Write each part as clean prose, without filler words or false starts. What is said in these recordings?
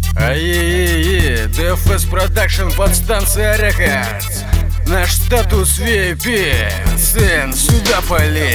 Ай-яй-яй, DFS Production, подстанция Рекордс. Наш статус VIP, сын, сюда пали.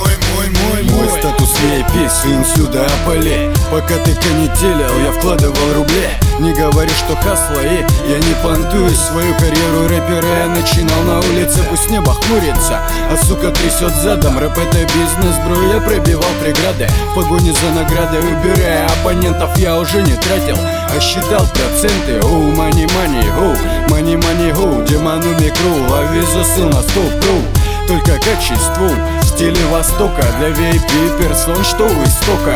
Мой статус VIP, сын, сюда пали. Пока ты канителил, я вкладывал рубли. Не говори, что хасла, и я не понтуюсь. Свою карьеру рэпера я начинал на улице. Пусть небо хмурится, а сука трясет задом. Рэп это бизнес, бро, я пробивал преграды. В погоне за наградой, убирая оппонентов, я уже не тратил, а считал проценты. Оу, мани, оу, мани, оу, демону микру. Лови засыл на стол, только качеству в стиле Востока. Для VIP персон, что у истоков.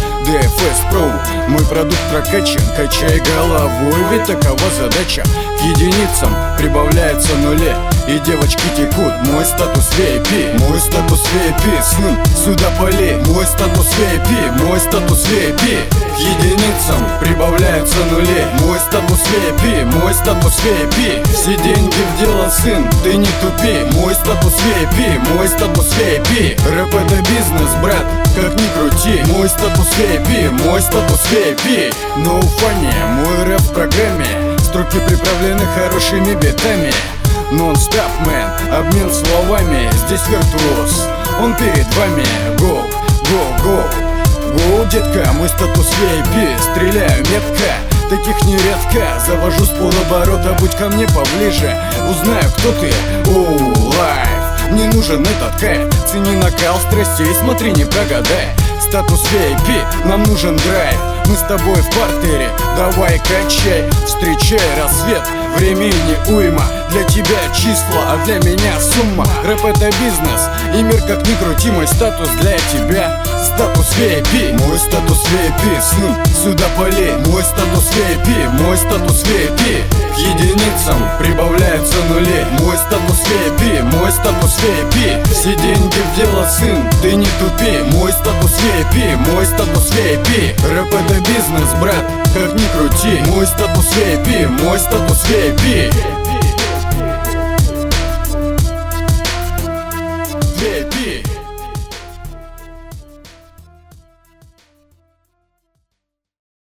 DFS Pro, мой продукт прокачан, качай головой, ведь такова задача. К единицам прибавляется нули, и девочки текут. Мой статус VIP, мой статус VIP, сын, сюда пали. Мой статус VIP, мой статус VIP. К единицам прибавляются нули. Мой статус VIP, мой статус VIP. Все деньги в дело, сын, ты не тупи. Мой статус VIP, мой статус VIP. Рэп это бизнес, брат, как ни крути. Мой статус VIP, мой статус VIP. No funny, мой рэп в программе. Строки приправлены хорошими битами. Нон-стоп, мэн, обмен словами. Здесь виртуоз, он перед вами. Go, go, go. Гоу, детка, мой статус VIP. Стреляю метко, таких нередко. Завожу с полоборота, будь ко мне поближе. Узнаю, кто ты, оу, лайф. Мне нужен этот кайф. Цени накал страстей, смотри, не прогадай. Статус VIP, нам нужен драйв. Мы с тобой в партере, давай качай. Встречай рассвет, времени уйма. Для тебя числа, а для меня сумма. Рэп это бизнес, и мир как ни крути. Мой статус для тебя, статус VIP. Мой статус VIP, сын, сюда пали. Мой статус VIP, мой статус VIP. К единицам прибавляются нули. Мой статус VIP, мой статус VIP. Все деньги в дело, сын, ты не тупи. Мой статус VIP, мой статус VIP. Рэп это бизнес, брат, как ни крути. Мой статус VIP, мой статус VIP.